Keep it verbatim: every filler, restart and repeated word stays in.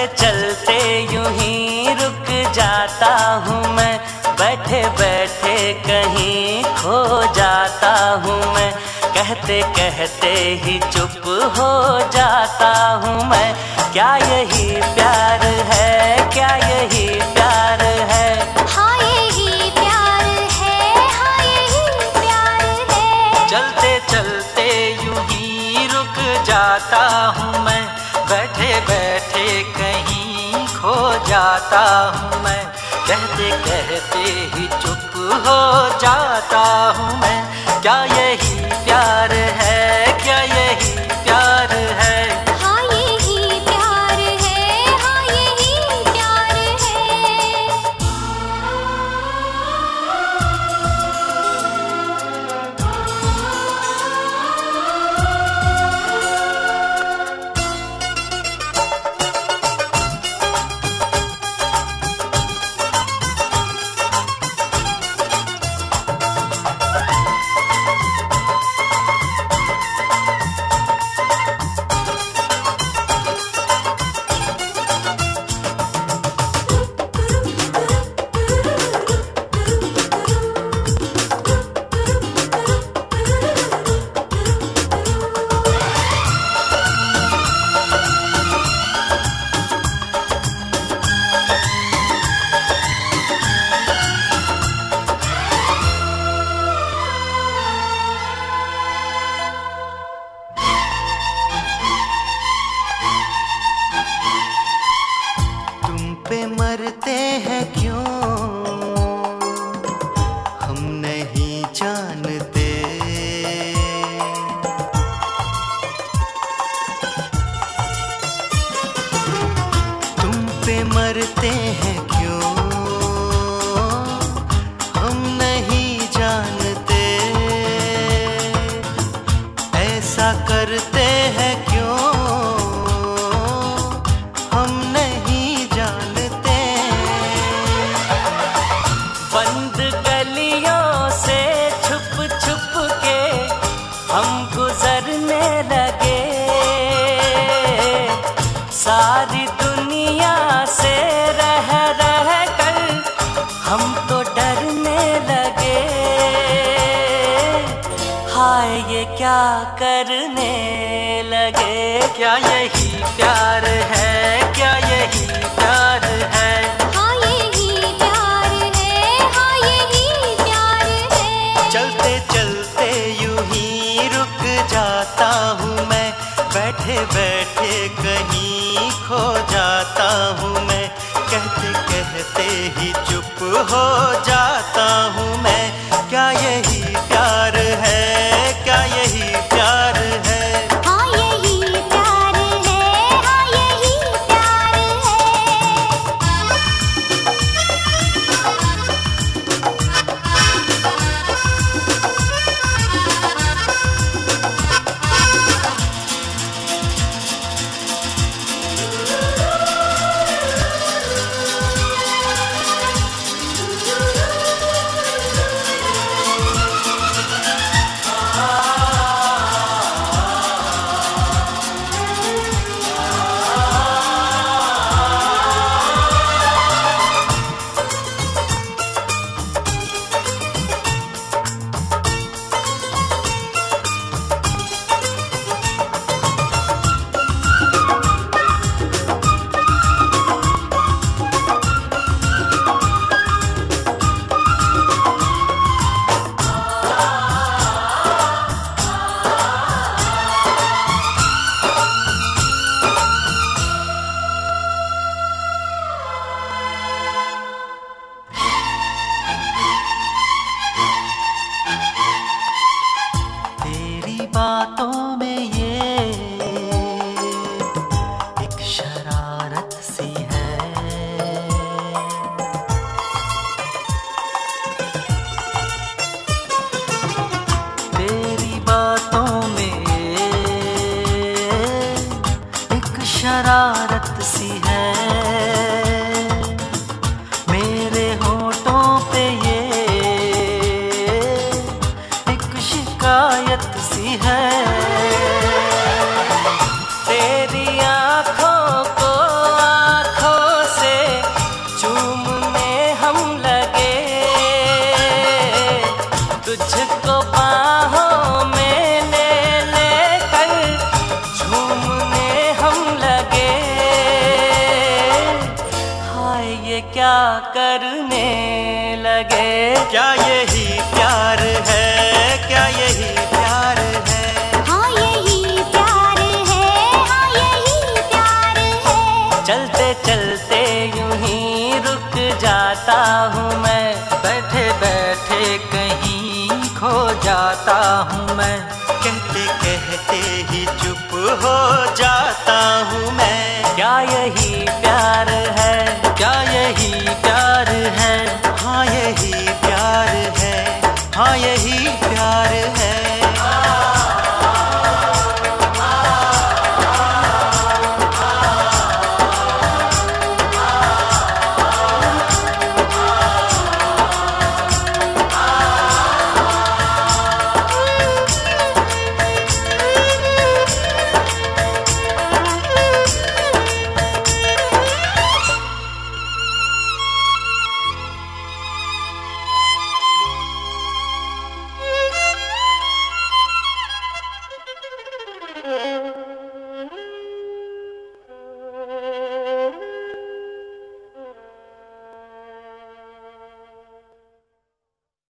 चलते यूं ही रुक जाता हूँ मैं, बैठे बैठे कहीं खो जाता हूँ मैं, कहते कहते ही चुप हो जाता हूँ मैं। क्या यही प्यार है, क्या यही प्यार है? हाँ यही प्यार है, हाँ यही प्यार है। चलते चलते यूं ही रुक जाता हूँ मैं, बैठे बैठे कहीं खो जाता हूँ मैं, कहते कहते ही चुप हो जाता हूँ मैं। क्या यही प्यार है, क्या यही प्यार है? हाँ यही प्यार है, हाँ यही प्यार है। पे मरते हैं क्यों हम नहीं जानते, तुम पे मरते हैं क्यों हम नहीं जानते, ऐसा करते हैं क्यों हम नहीं जानते। बंद गलियों से छुप छुप के हम गुजरने लगे, सारी दुनिया से रह रह कर हम तो डरने लगे। हाय ये क्या करने लगे? क्या यही प्यार है, क्या यही प्यार है? हाँ यही प्यार है, हाँ यही प्यार है। चलते चलते यूं ही रुक जाता हूँ मैं, बैठे बैठे कहीं खो जाता हूँ मैं, कहते कहते ही चुप हो जाता हूँ मैं। क्या यही प्यार है, क्या यही प्यार है? हाँ यही प्यार है, हाँ यही प्यार है। बातों में ये एक शरारत सी है, तेरी बातों में एक शरारत सी है, मेरे होठों पे ये एक शिकायत सी है। तेरी आँखों को करने लगे। क्या यही प्यार है, क्या यही प्यार है? हाँ यही प्यार है, हाँ यही प्यार है। चलते चलते यूं ही रुक जाता हूँ मैं, बैठे बैठे कहीं खो जाता हूँ मैं। कहते कहते ही चुप हो जाता हूँ मैं। क्या यही प्यार